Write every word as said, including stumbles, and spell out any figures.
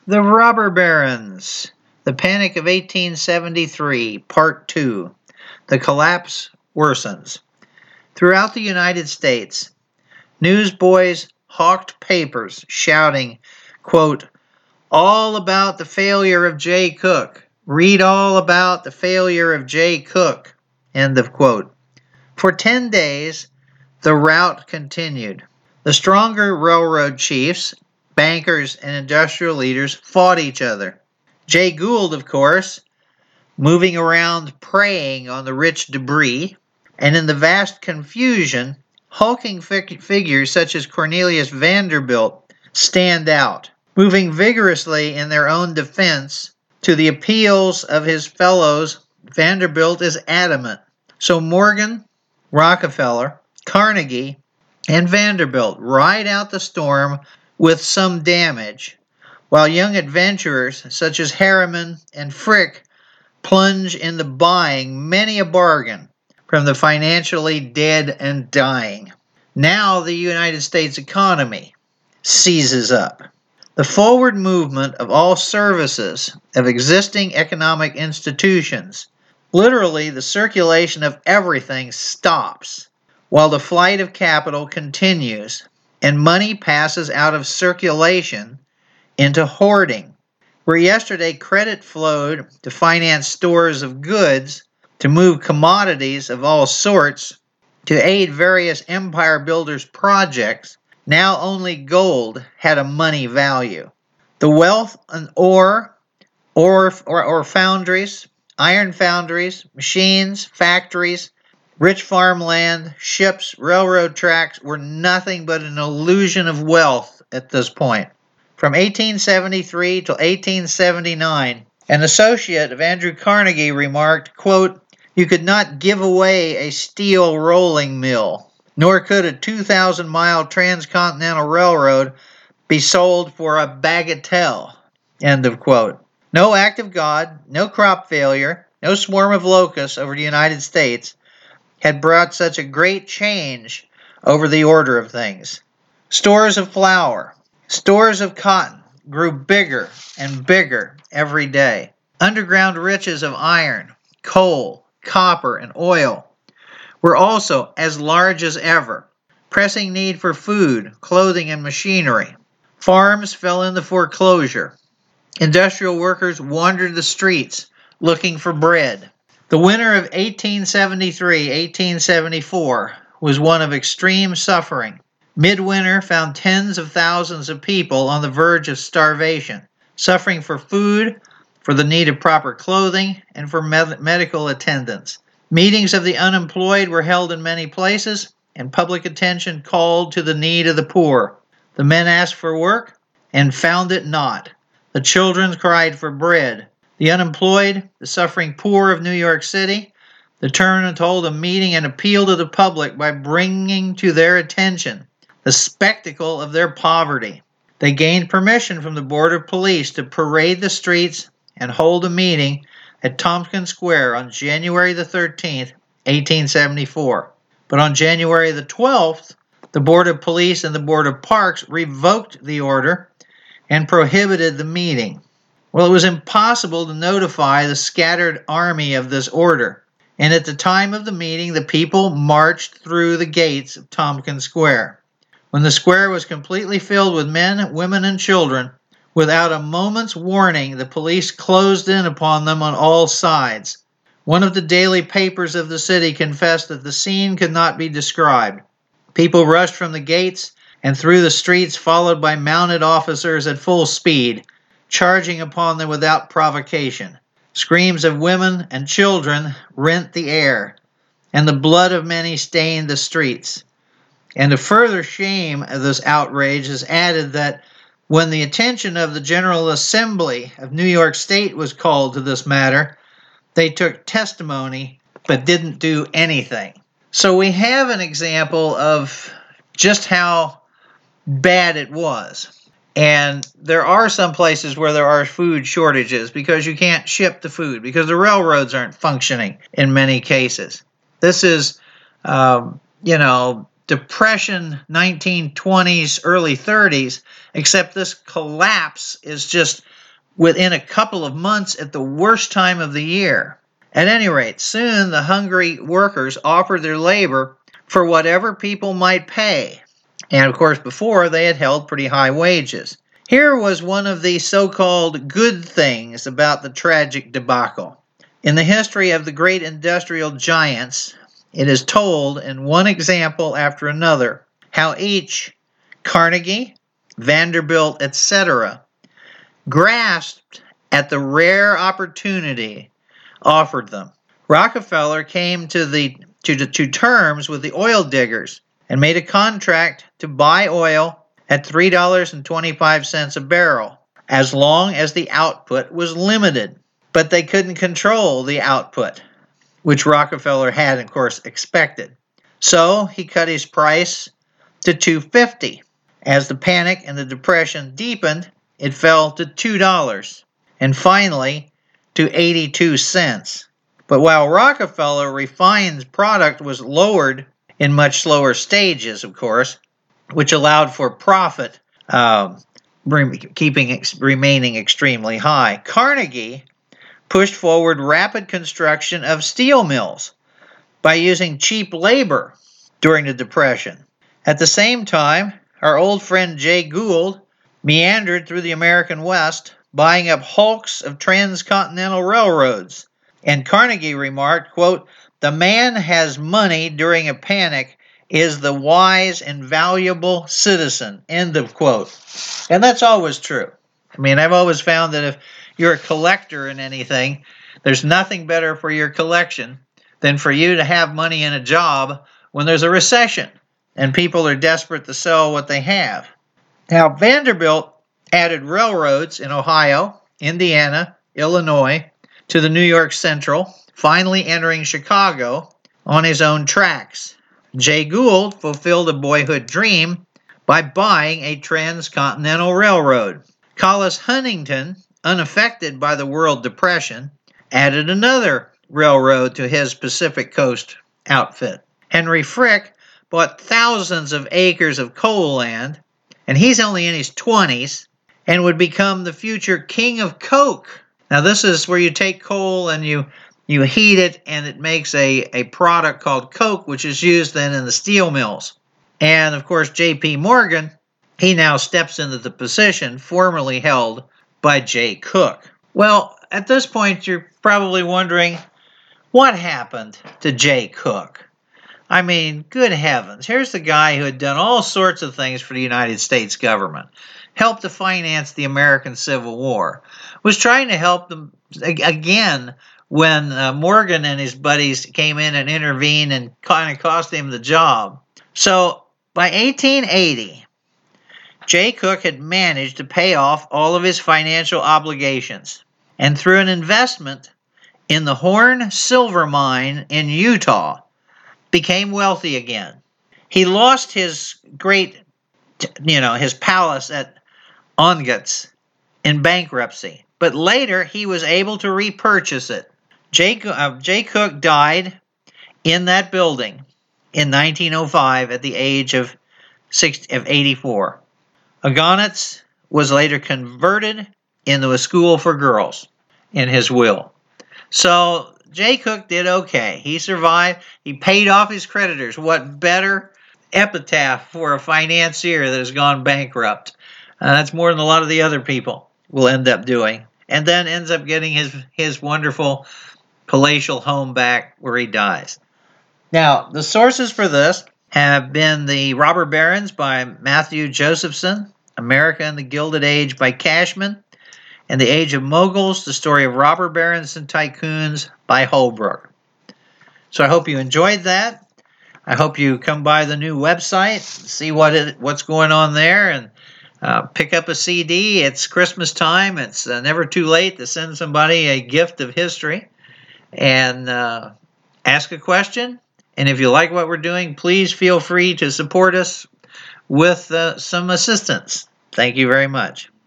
The Robber Barons. The Panic of eighteen seventy-three, Part two. The Collapse Worsens. Throughout the United States, newsboys hawked papers shouting, quote, "All about the failure of Jay Cooke. Read all about the failure of Jay Cooke." End of quote. For ten days, the rout continued. The stronger railroad chiefs, bankers, and industrial leaders fought each other. Jay Gould, of course, moving around preying on the rich debris, and in the vast confusion, hulking fig- figures such as Cornelius Vanderbilt stand out, moving vigorously in their own defense. To the appeals of his fellows, Vanderbilt is adamant. So Morgan, Rockefeller, Carnegie, and Vanderbilt ride out the storm with some damage, while young adventurers such as Harriman and Frick plunge into buying many a bargain from the financially dead and dying. Now the United States economy seizes up. The forward movement of all services of existing economic institutions, literally the circulation of everything, stops, while the flight of capital continues and money passes out of circulation into hoarding. Where yesterday credit flowed to finance stores of goods, to move commodities of all sorts, to aid various empire builders' projects, now only gold had a money value. The wealth and ore, ore or, or foundries, iron foundries, machines, factories, rich farmland, ships, railroad tracks were nothing but an illusion of wealth at this point. From eighteen seventy-three till eighteen seventy-nine, an associate of Andrew Carnegie remarked, quote, "You could not give away a steel rolling mill, nor could a two thousand mile transcontinental railroad be sold for a bagatelle." End of quote. No act of God, no crop failure, no swarm of locusts over the United States had brought such a great change over the order of things. Stores of flour, stores of cotton grew bigger and bigger every day. Underground riches of iron, coal, copper, and oil were also as large as ever. Pressing need for food, clothing, and machinery. Farms fell into foreclosure. Industrial workers wandered the streets looking for bread. The winter of eighteen seventy-three eighteen seventy-four was one of extreme suffering. Midwinter found tens of thousands of people on the verge of starvation, suffering for food, for the need of proper clothing, and for med- medical attendance. Meetings of the unemployed were held in many places, and public attention called to the need of the poor. The men asked for work and found it not. The children cried for bread. The unemployed, the suffering poor of New York City, determined to hold a meeting and appeal to the public by bringing to their attention the spectacle of their poverty. They gained permission from the Board of Police to parade the streets and hold a meeting at Tompkins Square on January the thirteenth, eighteen seventy-four. But on January the twelfth, the Board of Police and the Board of Parks revoked the order and prohibited the meeting. Well, it was impossible to notify the scattered army of this order, and at the time of the meeting, the people marched through the gates of Tompkins Square. When the square was completely filled with men, women, and children, without a moment's warning, the police closed in upon them on all sides. One of the daily papers of the city confessed that the scene could not be described. People rushed from the gates and through the streets, followed by mounted officers at full speed, charging upon them without provocation. Screams of women and children rent the air, and the blood of many stained the streets. And to further shame of this outrage is added that when the attention of the General Assembly of New York State was called to this matter, they took testimony but didn't do anything. So we have an example of just how bad it was. And there are some places where there are food shortages because you can't ship the food, because the railroads aren't functioning in many cases. This is, um, you know, Depression nineteen twenties, early thirties, except this collapse is just within a couple of months at the worst time of the year. At any rate, soon the hungry workers offered their labor for whatever people might pay. And of course, before they had held pretty high wages. Here was one of the so-called good things about the tragic debacle. In the history of the great industrial giants, it is told in one example after another how each, Carnegie, Vanderbilt, et cetera, grasped at the rare opportunity offered them. Rockefeller came to the to, to terms with the oil diggers and made a contract to buy oil at three dollars and twenty-five cents a barrel, as long as the output was limited. But they couldn't control the output, which Rockefeller had, of course, expected. So he cut his price to two dollars and fifty cents. As the panic and the depression deepened, it fell to two dollars, and finally to eighty-two cents. But while Rockefeller refined product was lowered in much slower stages, of course, which allowed for profit uh, keeping remaining extremely high, Carnegie pushed forward rapid construction of steel mills by using cheap labor during the Depression. At the same time, our old friend Jay Gould meandered through the American West, buying up hulks of transcontinental railroads. And Carnegie remarked, quote, "The man has money during a panic is the wise and valuable citizen," end of quote. And that's always true. I mean, I've always found that if you're a collector in anything, there's nothing better for your collection than for you to have money in a job when there's a recession and people are desperate to sell what they have. Now, Vanderbilt added railroads in Ohio, Indiana, Illinois to the New York Central, finally entering Chicago on his own tracks. Jay Gould fulfilled a boyhood dream by buying a transcontinental railroad. Collis Huntington, unaffected by the World Depression, added another railroad to his Pacific Coast outfit. Henry Frick bought thousands of acres of coal land, and he's only in his twenties, and would become the future king of coke. Now, this is where you take coal and you you heat it, and it makes a, a product called coke, which is used then in the steel mills. And, of course, J P Morgan, he now steps into the position formerly held by Jay Cooke. Well, at this point, you're probably wondering, what happened to Jay Cooke? I mean, good heavens. Here's the guy who had done all sorts of things for the United States government, helped to finance the American Civil War, was trying to help them again when uh, Morgan and his buddies came in and intervened and kind of cost him the job. So by eighteen eighty, Jay Cooke had managed to pay off all of his financial obligations, and through an investment in the Horn Silver Mine in Utah, became wealthy again. He lost his great, you know, his palace at Onguts in bankruptcy, but later he was able to repurchase it. Jay, uh, Jay Cooke died in that building in nineteen oh five at the age of, sixty, of eighty-four. Ogonitz was later converted into a school for girls in his will. So Jay Cooke did okay. He survived. He paid off his creditors. What better epitaph for a financier that has gone bankrupt? Uh, that's more than a lot of the other people will end up doing. And then ends up getting his, his wonderful palatial home back where he dies. Now, the sources for this have been The Robber Barons by Matthew Josephson, America in the Gilded Age by Cashman, and The Age of Moguls, the story of robber barons and tycoons by Holbrook. So I hope you enjoyed that. I hope you come by the new website, see what it, what's going on there, and uh, pick up a C D. It's Christmas time. It's uh, never too late to send somebody a gift of history. And uh, ask a question. And if you like what we're doing, please feel free to support us with uh, some assistance. Thank you very much.